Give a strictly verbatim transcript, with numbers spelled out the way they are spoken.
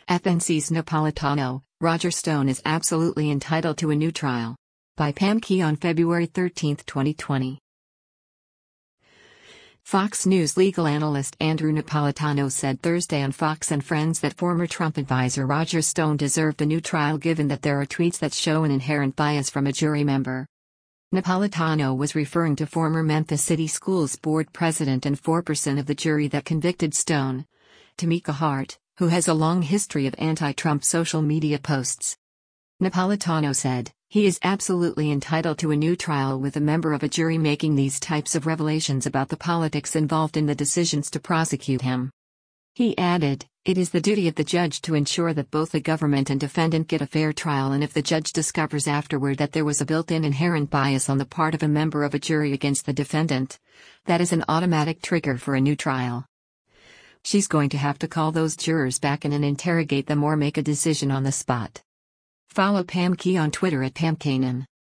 F N C's Napolitano, Roger Stone is absolutely entitled to a new trial. By Pam Key on February thirteenth, twenty twenty. Fox News legal analyst Andrew Napolitano said Thursday on Fox and Friends that former Trump advisor Roger Stone deserved a new trial given that there are tweets that show an inherent bias from a jury member. Napolitano was referring to former Memphis City Schools Board president and foreperson of the jury that convicted Stone, Tamika Hart, who has a long history of anti-Trump social media posts. Napolitano said, "He is absolutely entitled to a new trial with a member of a jury making these types of revelations about the politics involved in the decisions to prosecute him." He added, "It is the duty of the judge to ensure that both the government and defendant get a fair trial, and if the judge discovers afterward that there was a built-in inherent bias on the part of a member of a jury against the defendant, that is an automatic trigger for a new trial. She's going to have to call those jurors back in and interrogate them or make a decision on the spot." Follow Pam Key on Twitter at Pam Kanan.